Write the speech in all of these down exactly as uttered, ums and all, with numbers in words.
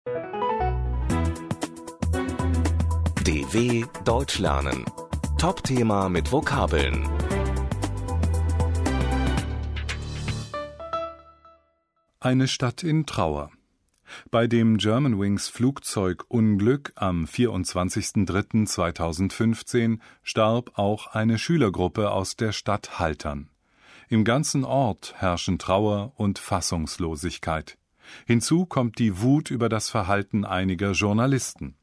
D W Deutsch lernen. Top-Thema mit Vokabeln. Eine Stadt in Trauer. Bei dem Germanwings Flugzeugunglück am vierundzwanzigsten dritten zweitausendfünfzehn starb auch eine Schülergruppe aus der Stadt Haltern. Im ganzen Ort herrschen Trauer und Fassungslosigkeit. Hinzu kommt die Wut über das Verhalten einiger Journalisten.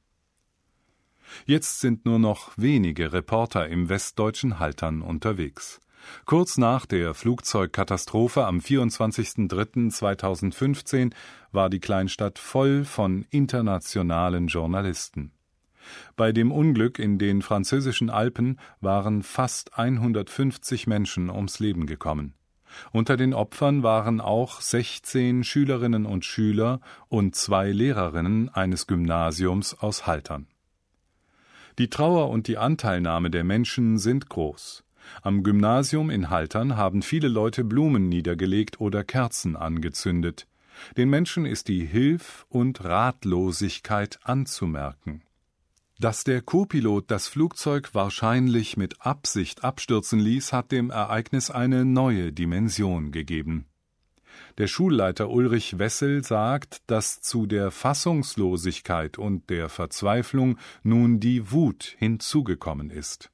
Jetzt sind nur noch wenige Reporter im westdeutschen Haltern unterwegs. Kurz nach der Flugzeugkatastrophe am vierundzwanzigsten dritten zweitausendfünfzehn war die Kleinstadt voll von internationalen Journalisten. Bei dem Unglück in den französischen Alpen waren fast hundertfünfzig Menschen ums Leben gekommen. Unter den Opfern waren auch sechzehn Schülerinnen und Schüler und zwei Lehrerinnen eines Gymnasiums aus Haltern. Die Trauer und die Anteilnahme der Menschen sind groß. Am Gymnasium in Haltern haben viele Leute Blumen niedergelegt oder Kerzen angezündet. Den Menschen ist die Hilf- und Ratlosigkeit anzumerken. Dass der Co-Pilot das Flugzeug wahrscheinlich mit Absicht abstürzen ließ, hat dem Ereignis eine neue Dimension gegeben. Der Schulleiter Ulrich Wessel sagt, dass zu der Fassungslosigkeit und der Verzweiflung nun die Wut hinzugekommen ist.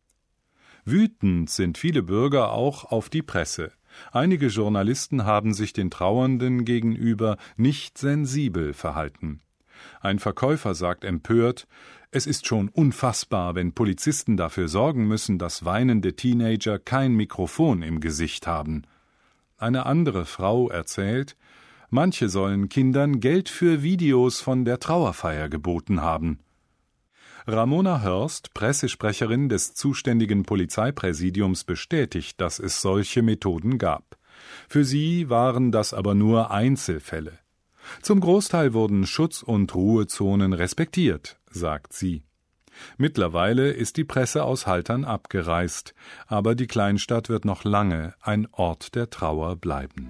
Wütend sind viele Bürger auch auf die Presse. Einige Journalisten haben sich den Trauernden gegenüber nicht sensibel verhalten. Ein Verkäufer sagt empört: Es ist schon unfassbar, wenn Polizisten dafür sorgen müssen, dass weinende Teenager kein Mikrofon im Gesicht haben. Eine andere Frau erzählt, manche sollen Kindern Geld für Videos von der Trauerfeier geboten haben. Ramona Hörst, Pressesprecherin des zuständigen Polizeipräsidiums, bestätigt, dass es solche Methoden gab. Für sie waren das aber nur Einzelfälle. Zum Großteil wurden Schutz- und Ruhezonen respektiert, sagt sie. Mittlerweile ist die Presse aus Haltern abgereist, aber die Kleinstadt wird noch lange ein Ort der Trauer bleiben.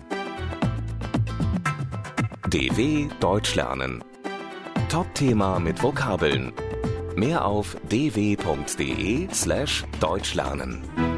D W Deutsch lernen. Top-Thema mit Vokabeln. Mehr auf d w punkt d e slash deutsch lernen.